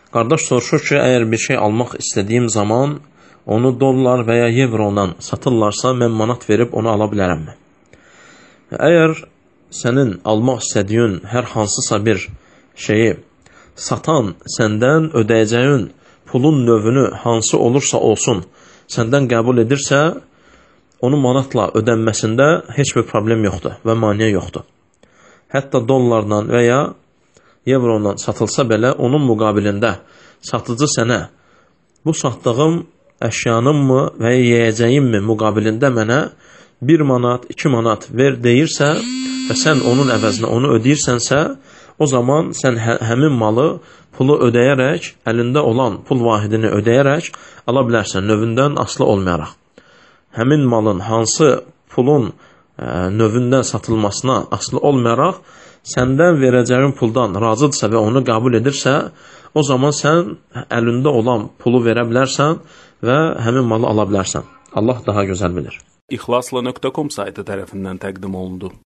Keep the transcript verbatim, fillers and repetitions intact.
Qardaş soruşur ki, əgər bir şey almaq istədiyim zaman onu dollar və ya evrodan satırlarsa, mən manat verib onu ala bilərəmmi? Əgər sənin almaq istədiyin hər hansısa bir şeyi satan səndən ödəyəcəyin pulun növünü hansı olursa olsun, səndən qəbul edirsə, onu manatla ödənməsində heç bir problem yoxdur və maniyə yoxdur. Hətta dollardan və ya evrodan satılsa belə, onun müqabilində satıcı sənə bu satdığım əşyanınmı və ya yiyəcəyinmi müqabilində mənə bir manat, iki manat ver deyirsə və sən onun əvəzinə onu ödeyirsənsə, o zaman sən hə həmin malı pulu ödəyərək, əlində olan pul vahidini ödəyərək ala bilərsən, növündən asılı olmayaraq. Həmin malın hansı pulun ə, növündən satılmasına asılı olmayaraq, səndən verəcəyin puldan razıdırsa və onu qəbul edirsə, o zaman sən əlində olan pulu verə bilərsən və həmin malı ala bilərsən. Allah daha gözəl bilir. İxlasla nöqtə com saytı tərəfindən təqdim olundu.